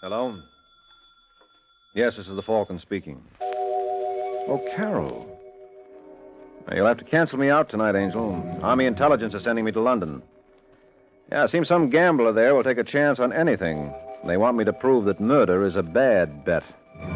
Hello? Yes, this is the Falcon speaking. Oh, Carol. Now, you'll have to cancel me out tonight, Angel. Army intelligence is sending me to London. Yeah, it seems some gambler there will take a chance on anything. They want me to prove that murder is a bad bet.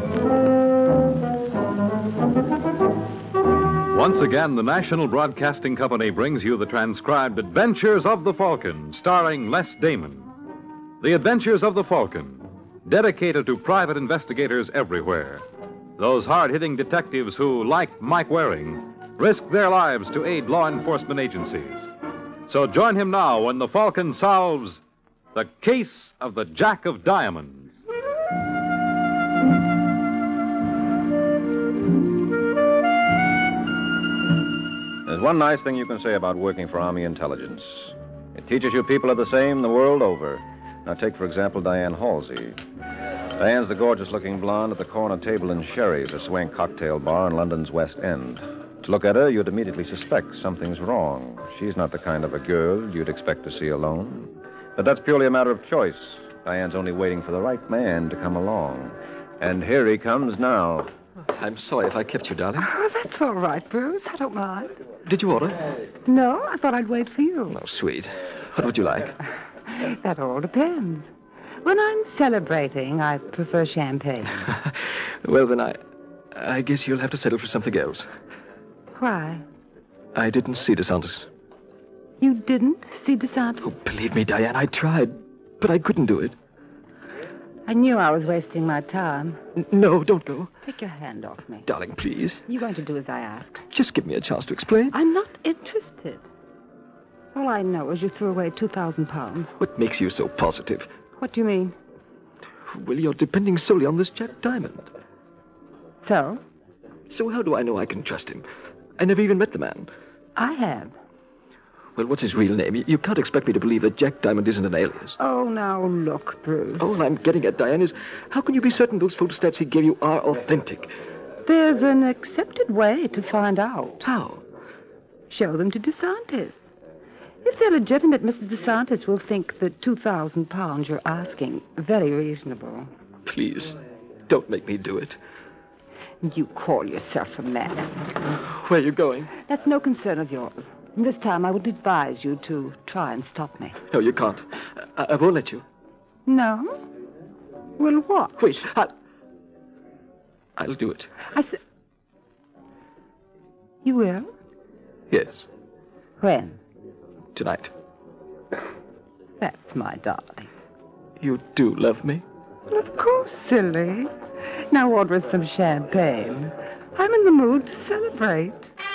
Once again, the National Broadcasting Company brings you the transcribed Adventures of the Falcon, starring Les Damon. The Adventures of the Falcon, dedicated to private investigators everywhere. Those hard-hitting detectives who, like Mike Waring, risk their lives to aid law enforcement agencies. So join him now when the Falcon solves the case of the Jack of Diamonds. There's one nice thing you can say about working for Army intelligence. It teaches you people are the same the world over. Now, take, for example, Diane Halsey. Diane's the gorgeous-looking blonde at the corner table in Sherry's, a swank cocktail bar in London's West End. To look at her, you'd immediately suspect something's wrong. She's not the kind of a girl you'd expect to see alone. But that's purely a matter of choice. Diane's only waiting for the right man to come along. And here he comes now. I'm sorry if I kept you, darling. Oh, that's all right, Bruce. I don't mind. Did you order? No, I thought I'd wait for you. Oh, sweet. What would you like? That all depends. When I'm celebrating, I prefer champagne. Well, then I guess you'll have to settle for something else. Why? I didn't see DeSantis. You didn't see DeSantis? Oh, believe me, Diane, I tried, but I couldn't do it. I knew I was wasting my time. No, don't go. Take your hand off me. Darling, please. You're going to do as I asked. Just give me a chance to explain. I'm not interested. All I know is you threw away 2,000 pounds. What makes you so positive? What do you mean? Well, you're depending solely on this Jack Diamond. So? So how do I know I can trust him? I never even met the man. I have. Well, what's his real name? You can't expect me to believe that Jack Diamond isn't an alias. Oh, now look, Bruce. All I'm getting at, Diane, is how can you be certain those photostats he gave you are authentic? There's an accepted way to find out. How? Show them to DeSantis. If they're legitimate, Mr. DeSantis will think the 2,000 pounds you're asking very reasonable. Please, don't make me do it. You call yourself a man. Where are you going? That's no concern of yours. This time I would advise you to try and stop me. No, you can't. I won't let you. No? Well, what? Wait, I'll do it. I said... You will? Yes, When? tonight. That's my darling. You do love me? Well, of course, silly. Now order us some champagne. I'm in the mood to celebrate.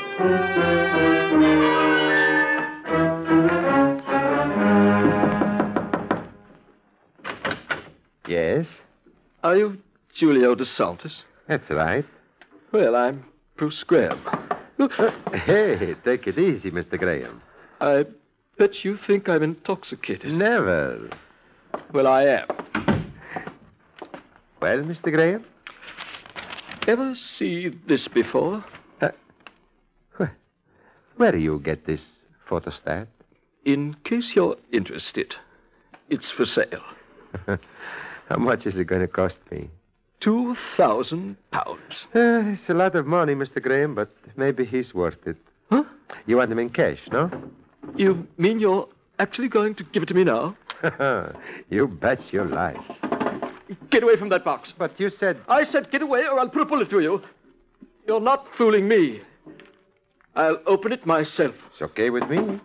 Yes, Are you Julio DeSantis? that's right. Well, I'm Bruce Graham. Look, Hey, take it easy, Mr. Graham. I bet you think I'm intoxicated. Never. Well, I am. Well, Mr. Graham? Ever see this before? Where do you get this photostat? In case you're interested, it's for sale. How much is it going to cost me? 2,000 pounds. It's a lot of money, Mr. Graham, but maybe he's worth it. Huh? You want him in cash, no? You mean you're actually going to give it to me now? You bet your life. Get away from that box. But you said... I said get away or I'll put a bullet through you. You're not fooling me. I'll open it myself. It's okay with me.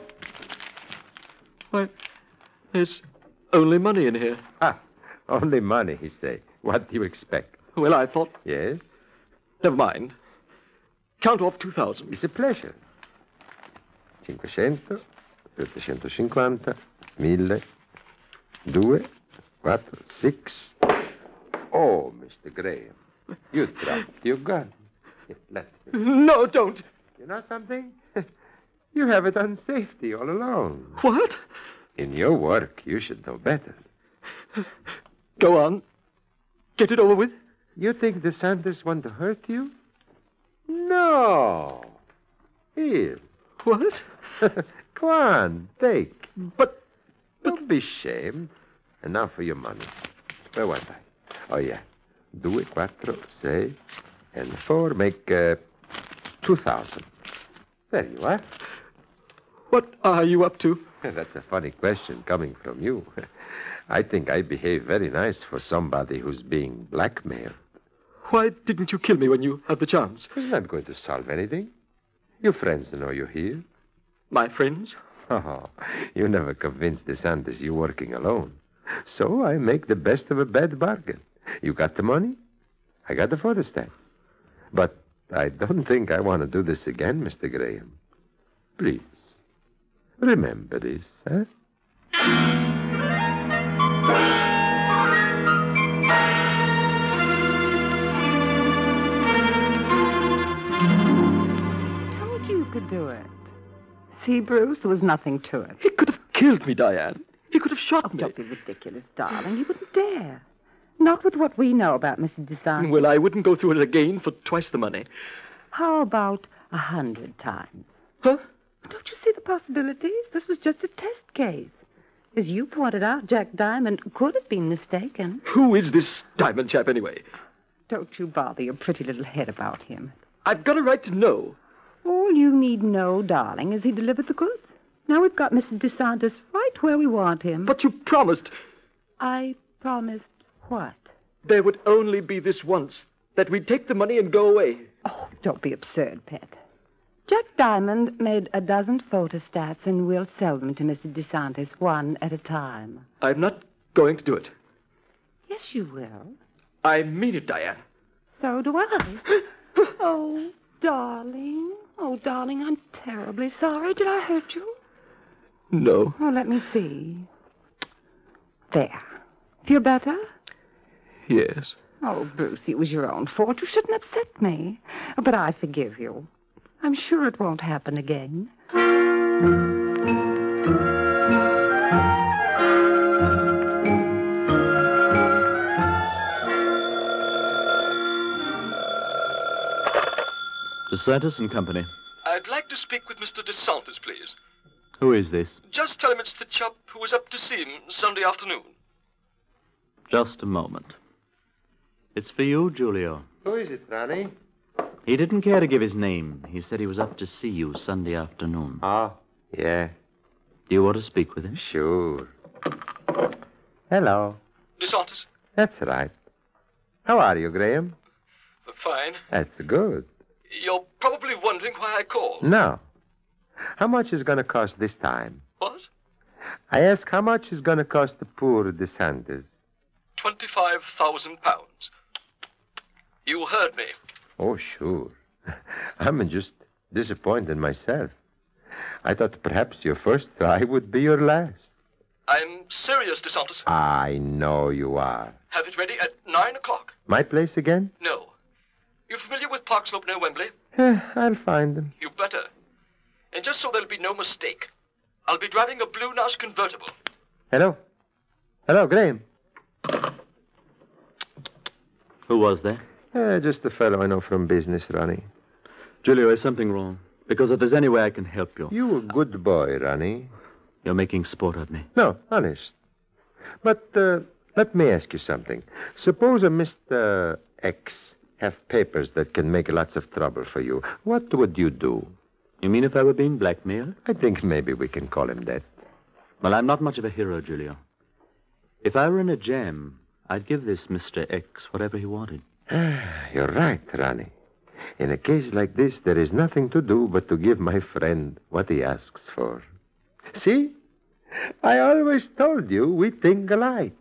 Why, there's only money in here. Ah, only money, he say. What do you expect? Well, I thought... Yes? Never mind. Count off 2,000. It's a pleasure. 500, 750, 1000, 2, 4, 6. Oh, Mr. Graham, you dropped your gun. It left me. No, don't. You know something? You have it on safety all along. What? In your work, you should know better. Go on. Get it over with. You think DeSantis want to hurt you? No. Here. What? Go on, take. But Don't be ashamed. And now for your money. Where was I? Oh, yeah. 2, 4, 6, and 4 make 2,000. There you are. What are you up to? That's a funny question coming from you. I think I behave very nice for somebody who's being blackmailed. Why didn't you kill me when you had the chance? It's not going to solve anything. Your friends know you're here. My friends? Oh, you never convinced DeSantis you're working alone. So I make the best of a bad bargain. You got the money, I got the photostats. But I don't think I want to do this again, Mr. Graham. Please, remember this, huh? Told you could do it. See, Bruce, there was nothing to it. He could have killed me, Diane. He could have shot me. Don't be ridiculous, darling. You wouldn't dare. Not with what we know about Mr. DeSantis. Well, I wouldn't go through it again for twice the money. How about 100 times? Huh? Don't you see the possibilities? This was just a test case. As you pointed out, Jack Diamond could have been mistaken. Who is this Diamond chap, anyway? Don't you bother your pretty little head about him. I've got a right to know. All you need know, darling, is he delivered the goods. Now we've got Mr. DeSantis right where we want him. But you promised I promised what? there would only be this once, that we'd take the money and go away. Oh, don't be absurd, Pet. Jack Diamond made a dozen photostats, and we'll sell them to Mr. DeSantis one at a time. I'm not going to do it. Yes, you will. I mean it, Diane. So do I. Oh, darling. Oh, darling, I'm terribly sorry. Did I hurt you? No. Oh, let me see. There. Feel better? Yes. Oh, Bruce, it was your own fault. You shouldn't upset me. But I forgive you. I'm sure it won't happen again. DeSantis and Company. I'd like to speak with Mr. DeSantis, please. Who is this? Just tell him it's the chap who was up to see him Sunday afternoon. Just a moment. It's for you, Julio. Who is it, Ronnie? He didn't care to give his name. He said he was up to see you Sunday afternoon. Oh, yeah, Do you want to speak with him? sure. Hello. DeSantis? That's right. How are you, Graham? Fine. That's good. You're probably wondering why I called. No. How much is going to cost this time? What? I ask how much is going to cost the poor DeSantis. £25,000. You heard me. Oh, sure. I'm just disappointed myself. I thought perhaps your first try would be your last. I'm serious, DeSantis. I know you are. Have it ready at 9 o'clock. My place again? No. You familiar with Park Slope near Wembley? I'll find them. You better. And just so there'll be no mistake, I'll be driving a Blue Nash convertible. Hello? Hello, Graham. Who was there? Just a fellow I know from business, Ronnie. Julio, is something wrong? Because if there's any way I can help you. You a good boy, Ronnie. You're making sport of me. No, honest. But let me ask you something. Suppose a Mr. X have papers that can make lots of trouble for you. What would you do? You mean if I were being blackmailed? I think maybe we can call him that. Well, I'm not much of a hero, Julio. If I were in a jam, I'd give this Mr. X whatever he wanted. You're right, Ronnie. In a case like this, there is nothing to do but to give my friend what he asks for. See? I always told you we think alike.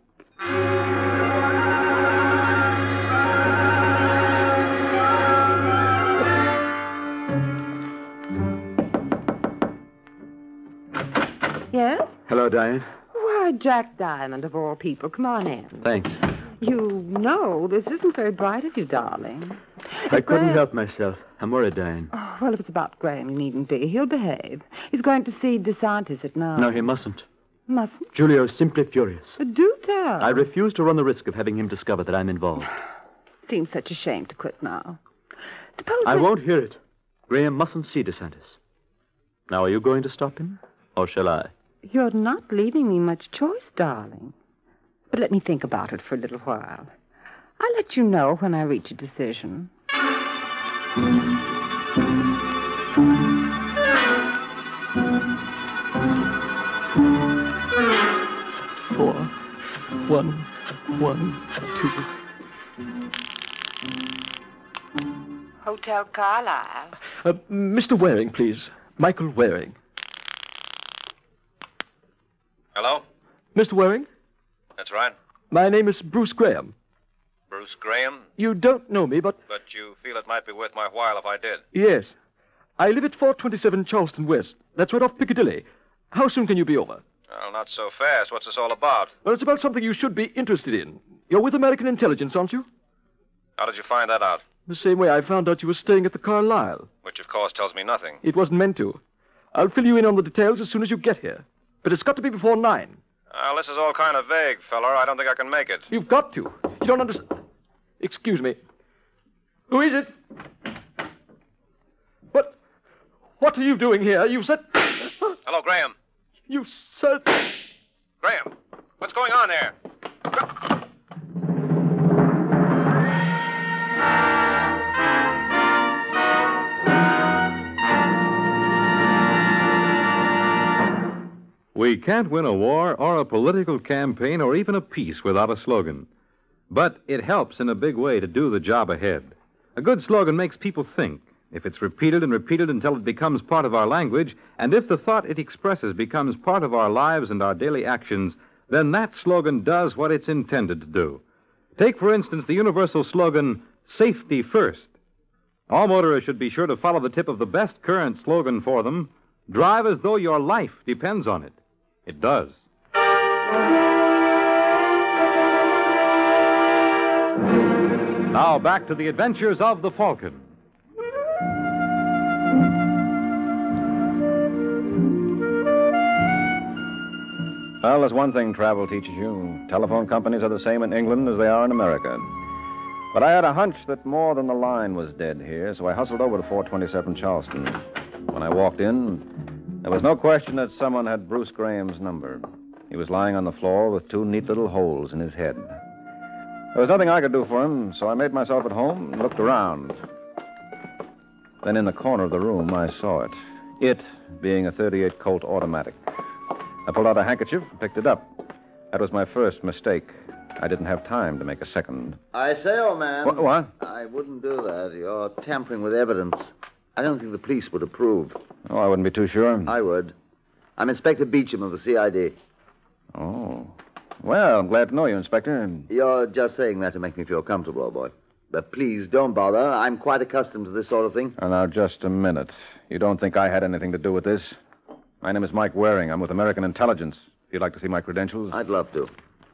Yes? Hello, Diane. Why, Jack Diamond, of all people. Come on in. Thanks. You know, this isn't very bright of you, darling. I couldn't Graham- help myself. I'm worried, Diane. Oh, well, if it's about Graham, you needn't be. He'll behave. He's going to see DeSantis at 9. No, he mustn't. Mustn't. Julio's simply furious. But do tell. I refuse to run the risk of having him discover that I'm involved. Seems such a shame to quit now. Suppose I we- won't hear it. Graham mustn't see DeSantis. Now, are you going to stop him? Or shall I? You're not leaving me much choice, darling. But let me think about it for a little while. I'll let you know when I reach a decision. 4, 1, 1, 2. Hotel Carlisle. Mr. Waring, please. Michael Waring. Hello? Mr. Waring, That's right. my name is Bruce Graham. Bruce Graham? You don't know me, but But you feel it might be worth my while if I did. yes. I live at 427 Charleston West. That's right off Piccadilly. How soon can you be over? Well, not so fast. What's this all about? Well, it's about something you should be interested in. You're with American Intelligence, aren't you? How did you find that out? The same way I found out you were staying at the Carlisle. Which, of course, tells me nothing. It wasn't meant to. I'll fill you in on the details as soon as you get here. But it's got to be before 9. Well, this is all kind of vague, feller. I don't think I can make it. You've got to. You don't understand. Excuse me. Who is it? What are you doing here? You said... Hello, Graham. You said... Graham, what's going on here? We can't win a war or a political campaign or even a peace without a slogan. But it helps in a big way to do the job ahead. A good slogan makes people think. If it's repeated and repeated until it becomes part of our language, and if the thought it expresses becomes part of our lives and our daily actions, then that slogan does what it's intended to do. Take, for instance, the universal slogan, Safety First. All motorists should be sure to follow the tip of the best current slogan for them. Drive as though your life depends on it. It does. Now back to the adventures of the Falcon. Well, there's one thing travel teaches you. Telephone companies are the same in England as they are in America. But I had a hunch that more than the line was dead here, so I hustled over to 427 Charleston. When I walked in, there was no question that someone had Bruce Graham's number. He was lying on the floor with 2 neat little holes in his head. There was nothing I could do for him, so I made myself at home and looked around. Then in the corner of the room, I saw it. It being a .38 Colt automatic. I pulled out a handkerchief and picked it up. That was my first mistake. I didn't have time to make a second. I say, old man. What? I wouldn't do that. You're tampering with evidence. I don't think the police would approve. Oh, I wouldn't be too sure. I would. I'm Inspector Beecham of the CID. Oh. Well, I'm glad to know you, Inspector. You're just saying that to make me feel comfortable, old boy. But please don't bother. I'm quite accustomed to this sort of thing. Now, just a minute. You don't think I had anything to do with this? My name is Mike Waring. I'm with American Intelligence. If you'd like to see my credentials. I'd love to.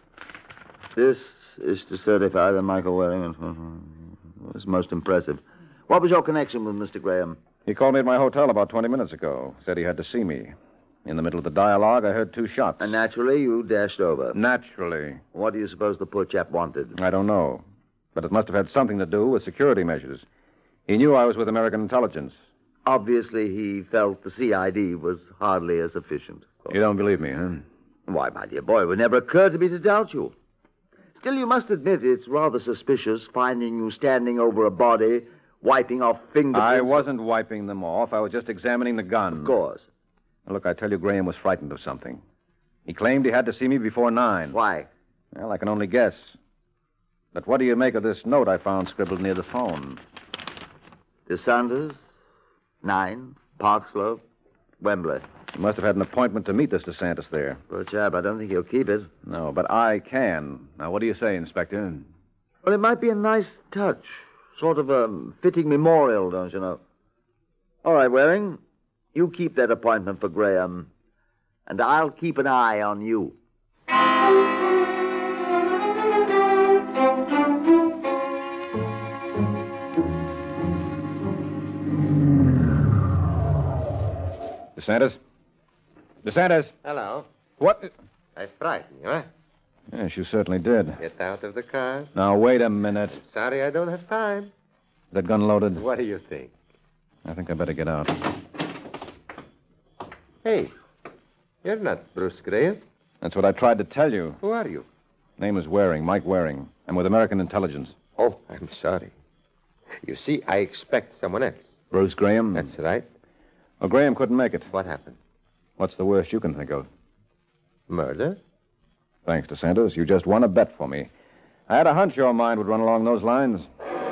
This is to certify that Michael Waring was most impressive. What was your connection with Mr. Graham? He called me at my hotel about 20 minutes ago. Said he had to see me. In the middle of the dialogue, I heard 2 shots. And naturally, you dashed over. Naturally. What do you suppose the poor chap wanted? I don't know. But it must have had something to do with security measures. He knew I was with American Intelligence. Obviously, he felt the CID was hardly as efficient. You don't believe me, huh? Why, my dear boy, it would never occur to me to doubt you. Still, you must admit it's rather suspicious finding you standing over a body, wiping off fingerprints. I wasn't wiping them off. I was just examining the gun. Of course. Now, look, I tell you, Graham was frightened of something. He claimed he had to see me before 9. Why? Well, I can only guess. But what do you make of this note I found scribbled near the phone? DeSanders, 9, Park Slope, Wembley. He must have had an appointment to meet this DeSantis there. Poor chap, I don't think he'll keep it. No, but I can. Now, what do you say, Inspector? Well, it might be a nice touch. Sort of a fitting memorial, don't you know? All right, Waring. You keep that appointment for Graham. And I'll keep an eye on you. DeSantis? DeSantis? Hello. What? I frightened you, huh? Yes, you certainly did. Get out of the car. Now, wait a minute. Sorry, I don't have time. Is that gun loaded? What do you think? I think I better get out. Hey, you're not Bruce Graham. That's what I tried to tell you. Who are you? Name is Waring, Mike Waring. I'm with American Intelligence. Oh, I'm sorry. You see, I expect someone else. Bruce Graham? That's right. Well, Graham couldn't make it. What happened? What's the worst you can think of? Murder? Thanks, DeSantis. You just won a bet for me. I had a hunch your mind would run along those lines.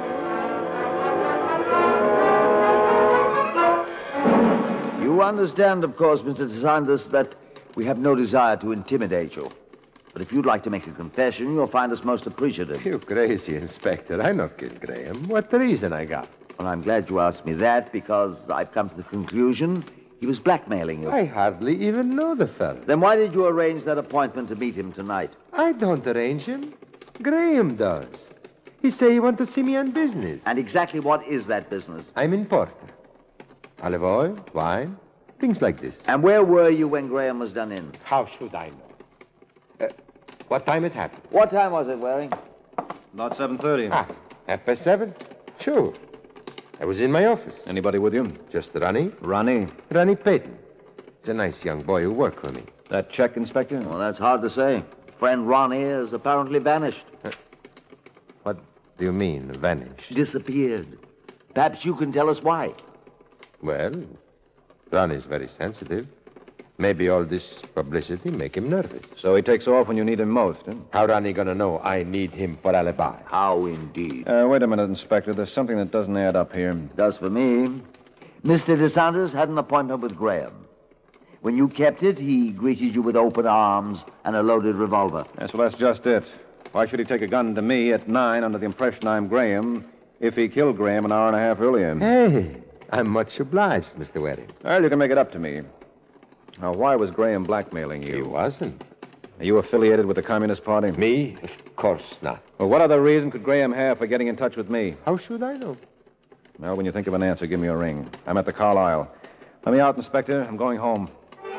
You understand, of course, Mr. DeSantis, that we have no desire to intimidate you. But if you'd like to make a confession, you'll find us most appreciative. You crazy, Inspector. I not killed Graham. What reason I got? Well, I'm glad you asked me that, because I've come to the conclusion he was blackmailing you. I hardly even know the fellow. Then why did you arrange that appointment to meet him tonight? I don't arrange him. Graham does. He say he want to see me on business. And exactly what is that business? I'm importer. Olive oil, wine, things like this. And where were you when Graham was done in? How should I know? What time it happened? What time was it, Waring? About 7:30. 7:30? Sure. I was in my office. Anybody with you? Just Ronnie. Ronnie. Ronnie Payton. He's a nice young boy who worked for me. That check, Inspector? Well, that's hard to say. Friend Ronnie has apparently vanished. What do you mean, vanished? Disappeared. Perhaps you can tell us why. Well, Ronnie's very sensitive. Maybe all this publicity make him nervous. So he takes off when you need him most, huh? How Ronnie gonna know I need him for alibi? How indeed. Wait a minute, Inspector. There's something that doesn't add up here. Does for me. Mr. DeSantis had an appointment with Graham. When you kept it, he greeted you with open arms and a loaded revolver. Yes, well, that's just it. Why should he take a gun to me at 9 under the impression I'm Graham if he killed Graham an hour and a half earlier? Hey, I'm much obliged, Mr. Waring. Well, you can make it up to me. Now, why was Graham blackmailing you? He wasn't. Are you affiliated with the Communist Party? Me? Of course not. Well, what other reason could Graham have for getting in touch with me? How should I know? Well, when you think of an answer, give me a ring. I'm at the Carlisle. Let me out, Inspector. I'm going home.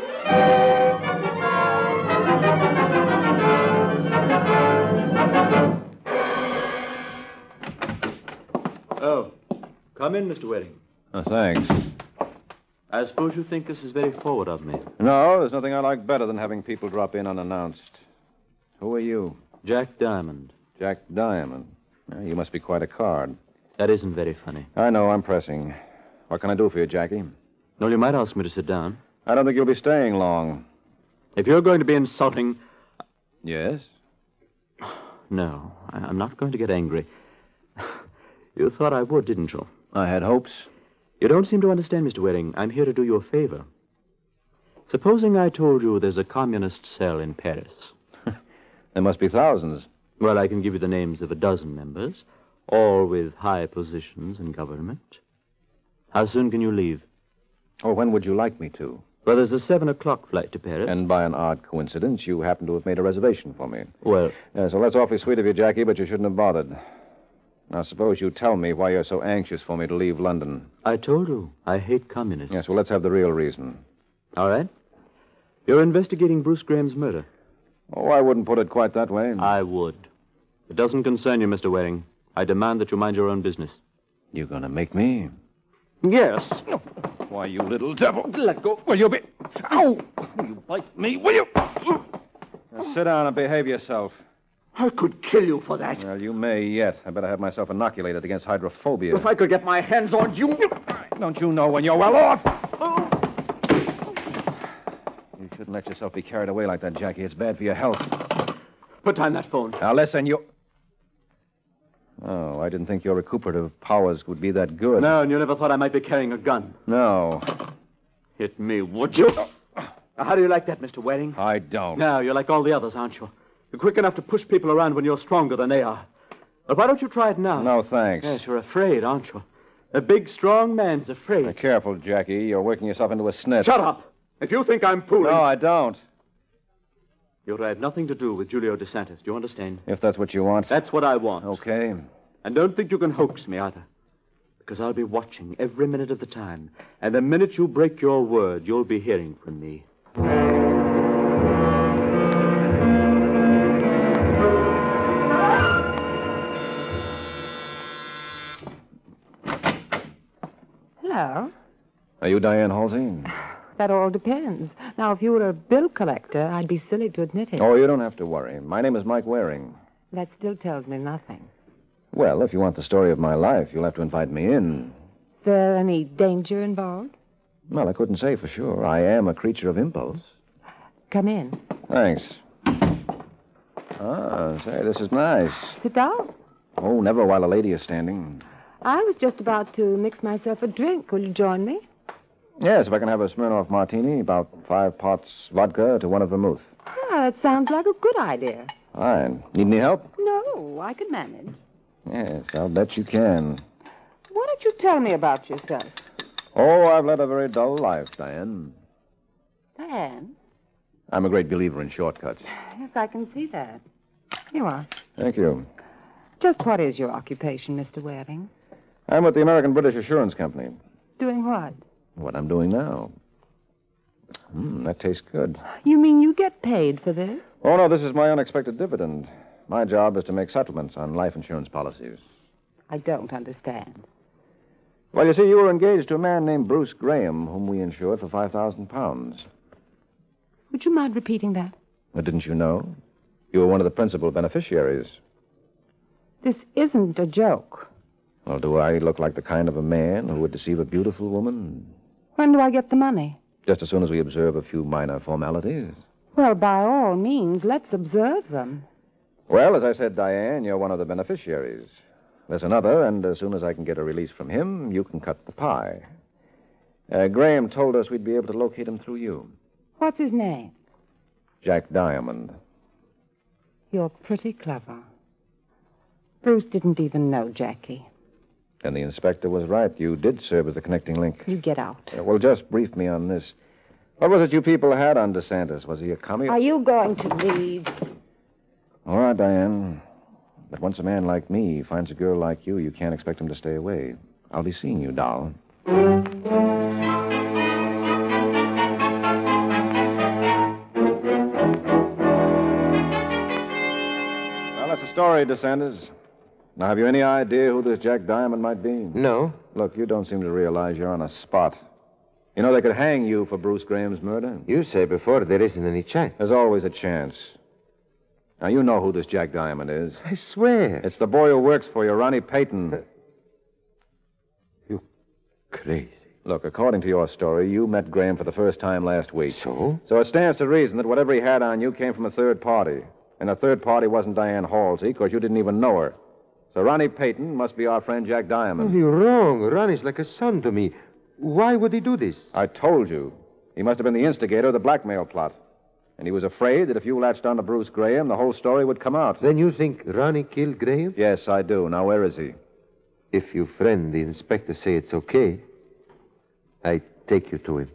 Oh, come in, Mr. Waring. Oh, thanks. I suppose you think this is very forward of me. No, there's nothing I like better than having people drop in unannounced. Who are you? Jack Diamond. Jack Diamond. Well, you must be quite a card. That isn't very funny. I know, I'm pressing. What can I do for you, Jackie? No, you might ask me to sit down. I don't think you'll be staying long. If you're going to be insulting... Yes? No, I'm not going to get angry. You thought I would, didn't you? I had hopes. You don't seem to understand, Mr. Waring. I'm here to do you a favor. Supposing I told you there's a communist cell in Paris. There must be thousands. Well, I can give you the names of a dozen members, all with high positions in government. How soon can you leave? Oh, when would you like me to? Well, there's a 7:00 flight to Paris. And by an odd coincidence, you happen to have made a reservation for me. Well... So that's awfully sweet of you, Jackie, but you shouldn't have bothered. Now, suppose you tell me why you're so anxious for me to leave London. I told you, I hate communists. Yes, well, let's have the real reason. All right. You're investigating Bruce Graham's murder. Oh, I wouldn't put it quite that way. I would. It doesn't concern you, Mr. Waring. I demand that you mind your own business. You gonna make me? Yes. Why, you little devil. Let go. Will you be... Ow! Will you bite me, will you? Now, sit down and behave yourself. I could kill you for that. Well, you may yet. I better have myself inoculated against hydrophobia. If I could get my hands on you... Don't you know when you're well off? You shouldn't let yourself be carried away like that, Jackie. It's bad for your health. Put down that phone. Now, listen, you... Oh, I didn't think your recuperative powers would be that good. No, and you never thought I might be carrying a gun. No. Hit me, would you? How do you like that, Mr. Waring? I don't. No, you're like all the others, aren't you? You're quick enough to push people around when you're stronger than they are. But why don't you try it now? No, thanks. Yes, you're afraid, aren't you? A big, strong man's afraid. Now, careful, Jackie. You're working yourself into a snitch. Shut up. If you think I'm fooling... No, I don't. You're to have nothing to do with Julio DeSantis. Do you understand? If that's what you want. That's what I want. Okay. And don't think you can hoax me either. Because I'll be watching every minute of the time. And the minute you break your word, you'll be hearing from me. Hello. Are you Diane Halsey? That all depends. Now, if you were a bill collector, I'd be silly to admit it. Oh, you don't have to worry. My name is Mike Waring. That still tells me nothing. Well, if you want the story of my life, you'll have to invite me in. Is there any danger involved? Well, I couldn't say for sure. I am a creature of impulse. Come in. Thanks. Ah, say, this is nice. Sit down. Oh, never while a lady is standing. I was just about to mix myself a drink. Will you join me? Yes, if I can have a Smirnoff martini, about 5 pots vodka to 1 of vermouth. Ah, that sounds like a good idea. Fine. Need any help? No, I can manage. Yes, I'll bet you can. Why don't you tell me about yourself? Oh, I've led a very dull life, Diane. Diane? I'm a great believer in shortcuts. Yes, I can see that. Here you are. Thank you. Just what is your occupation, Mr. Waring? I'm with the American British Assurance Company. Doing what? What I'm doing now. That tastes good. You mean you get paid for this? Oh, no, this is my unexpected dividend. My job is to make settlements on life insurance policies. I don't understand. Well, you see, you were engaged to a man named Bruce Graham, whom we insured for £5,000. Would you mind repeating that? Well, didn't you know? You were one of the principal beneficiaries. This isn't a joke. Well, do I look like the kind of a man who would deceive a beautiful woman? When do I get the money? Just as soon as we observe a few minor formalities. Well, by all means, let's observe them. Well, as I said, Diane, you're one of the beneficiaries. There's another, and as soon as I can get a release from him, you can cut the pie. Graham told us we'd be able to locate him through you. What's his name? Jack Diamond. You're pretty clever. Bruce didn't even know Jackie. And the inspector was right. You did serve as the connecting link. You get out. Well, just brief me on this. What was it you people had on DeSantis? Was he a commie? Are you going to leave? All right, Diane. But once a man like me finds a girl like you can't expect him to stay away. I'll be seeing you, doll. Well, that's a story, DeSantis. Now, have you any idea who this Jack Diamond might be? No. Look, you don't seem to realize you're on a spot. You know, they could hang you for Bruce Graham's murder. You say before there isn't any chance. There's always a chance. Now, you know who this Jack Diamond is. I swear. It's the boy who works for you, Ronnie Payton. You crazy. Look, according to your story, you met Graham for the first time last week. So? So it stands to reason that whatever he had on you came from a third party. And the third party wasn't Diane Halsey, because you didn't even know her. So Ronnie Payton must be our friend Jack Diamond. Oh, you're wrong. Ronnie's like a son to me. Why would he do this? I told you. He must have been the instigator of the blackmail plot. And he was afraid that if you latched on to Bruce Graham, the whole story would come out. Then you think Ronnie killed Graham? Yes, I do. Now, where is he? If your friend, the inspector, say it's okay, I take you to him.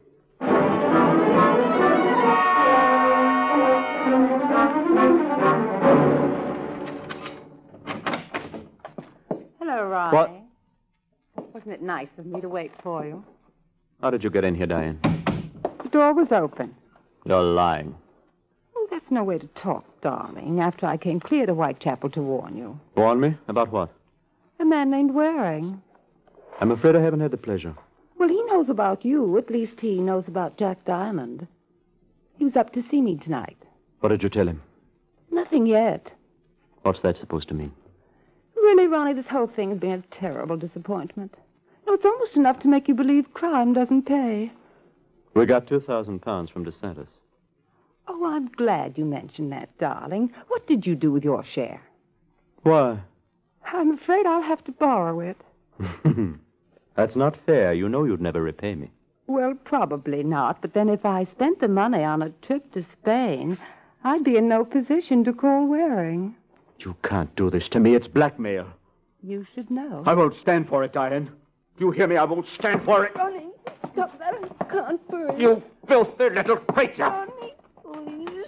Hello, Ronnie. What? Wasn't it nice of me to wait for you? How did you get in here, Diane? The door was open. You're lying. Oh, that's no way to talk, darling, after I came clear to Whitechapel to warn you. Warn me? About what? A man named Waring. I'm afraid I haven't had the pleasure. Well, he knows about you. At least he knows about Jack Diamond. He was up to see me tonight. What did you tell him? Nothing yet. What's that supposed to mean? Really, Ronnie, this whole thing's been a terrible disappointment. No, it's almost enough to make you believe crime doesn't pay. We got £2,000 from DeSantis. Oh, I'm glad you mentioned that, darling. What did you do with your share? Why? I'm afraid I'll have to borrow it. That's not fair. You know you'd never repay me. Well, probably not. But then if I spent the money on a trip to Spain, I'd be in no position to call Waring. You can't do this to me. It's blackmail. You should know. I won't stand for it, Diane. Do you hear me? I won't stand for it. Ronnie, stop that. I can't breathe. You filthy little creature. Ronnie, please.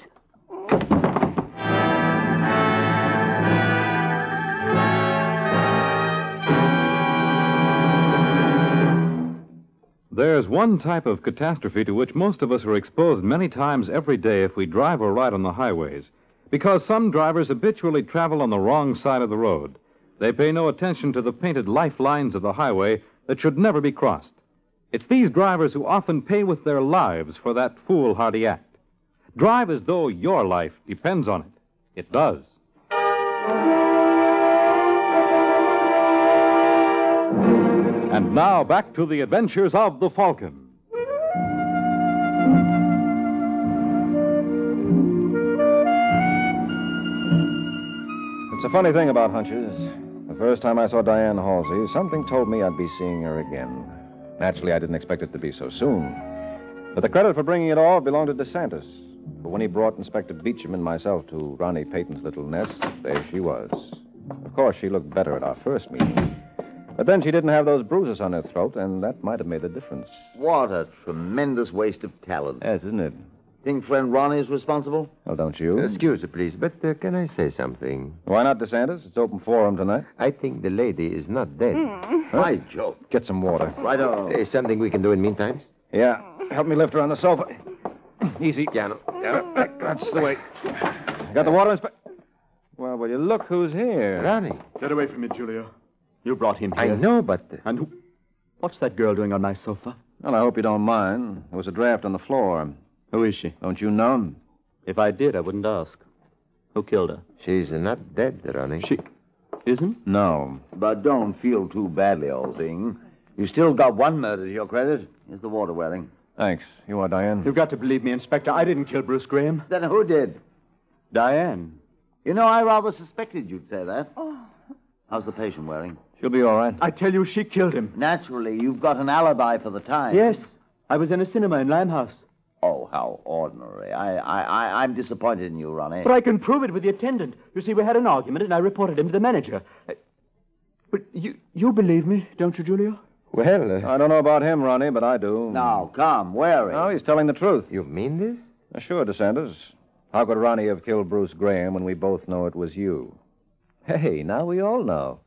There's one type of catastrophe to which most of us are exposed many times every day if we drive or ride on the highways. Because some drivers habitually travel on the wrong side of the road. They pay no attention to the painted lifelines of the highway that should never be crossed. It's these drivers who often pay with their lives for that foolhardy act. Drive as though your life depends on it. It does. And now back to the adventures of the Falcon. It's a funny thing about hunches. The first time I saw Diane Halsey, something told me I'd be seeing her again. Naturally, I didn't expect it to be so soon. But the credit for bringing it off belonged to DeSantis. For when he brought Inspector Beecham and myself to Ronnie Payton's little nest, there she was. Of course, she looked better at our first meeting. But then she didn't have those bruises on her throat, and that might have made a difference. What a tremendous waste of talent. Yes, isn't it? Think friend Ronnie is responsible? Well, don't you? Excuse me, please, but can I say something? Why not, DeSantis? It's open forum tonight. I think the lady is not dead. By Jove. Get some water. Right on. Is something we can do in meantime? Yeah. Help me lift her on the sofa. Easy. Piano. That's the way. Got the water, Inspector? Well, will you look who's here? Ronnie. Get away from me, Julio. You brought him I here. know, but... And who? What's that girl doing on my sofa? Well, I hope you don't mind. There was a draft on the floor. Who is she? Don't you know? If I did, I wouldn't ask. Who killed her? She's not dead, Ronnie. She isn't? No. But don't feel too badly, old thing. You still got one murder to your credit. Here's the water, Welling. Thanks. You are Diane? You've got to believe me, Inspector. I didn't kill Bruce Graham. Then who did? Diane. You know, I rather suspected you'd say that. How's the patient, Waring? She'll be all right. I tell you, she killed him. Naturally, you've got an alibi for the time. Yes. I was in a cinema in Limehouse. Oh, how ordinary. I'm disappointed in you, Ronnie. But I can prove it with the attendant. You see, we had an argument, and I reported him to the manager. But you believe me, don't you, Julio? Well, I don't know about him, Ronnie, but I do. Now, come, Waring. No, he's telling the truth. you mean this? Sure, DeSantis. How could Ronnie have killed Bruce Graham when we both know it was you? Hey, now we all know.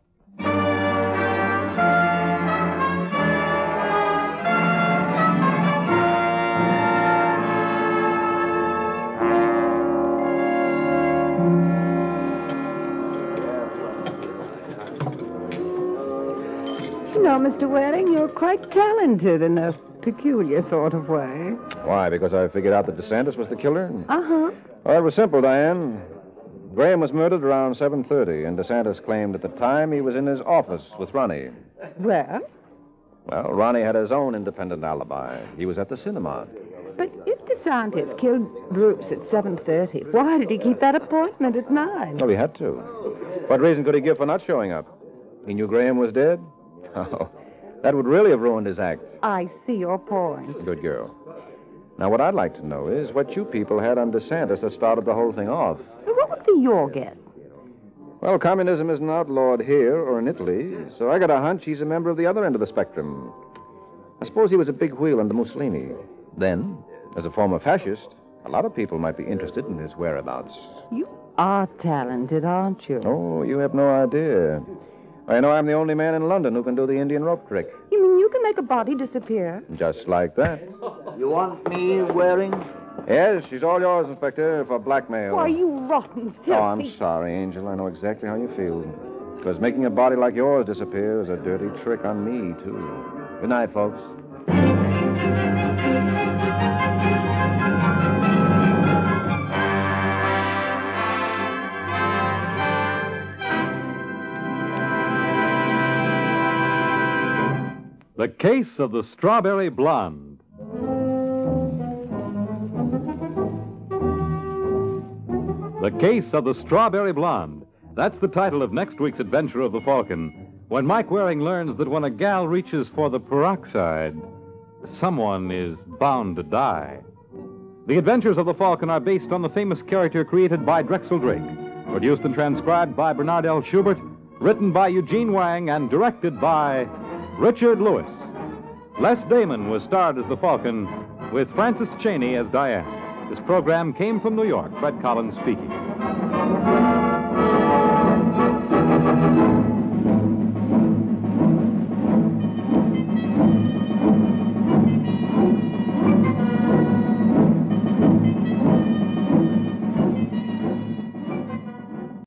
You know, Mr. Waring, you're quite talented in a peculiar sort of way. Why, because I figured out that DeSantis was the killer? Uh-huh. Well, it was simple, Diane. Graham was murdered around 7:30, and DeSantis claimed at the time he was in his office with Ronnie. Well, Well, Ronnie had his own independent alibi. He was at the cinema. but if DeSantis killed Bruce at 7:30, why did he keep that appointment at 9? Well, he had to. What reason could he give for not showing up? He knew Graham was dead? Oh, that would really have ruined his act. I see your point. Good girl. Now, what I'd like to know is what you people had on DeSantis that started the whole thing off. Well, what would be your guess? Well, communism isn't outlawed here or in Italy, so I got a hunch he's a member of the other end of the spectrum. I suppose he was a big wheel under Mussolini. Then, as a former fascist, a lot of people might be interested in his whereabouts. You are talented, aren't you? Oh, you have no idea. I know I'm the only man in London who can do the Indian rope trick. You mean you can make a body disappear? Just like that. You want me, Waring? Yes, she's all yours, Inspector, for blackmail. Why, you rotten, filthy... Oh, I'm sorry, Angel. I know exactly how you feel. Because making a body like yours disappear is a dirty trick on me, too. Good night, folks. The Case of the Strawberry Blonde. The Case of the Strawberry Blonde. That's the title of next week's adventure of the Falcon, when Mike Waring learns that when a gal reaches for the peroxide, someone is bound to die. The adventures of the Falcon are based on the famous character created by Drexel Drake, produced and transcribed by Bernard L. Schubert, written by Eugene Wang, and directed by Richard Lewis. Les Damon was starred as the Falcon, with Frances Cheney as Diane. This program came from New York. Fred Collins speaking.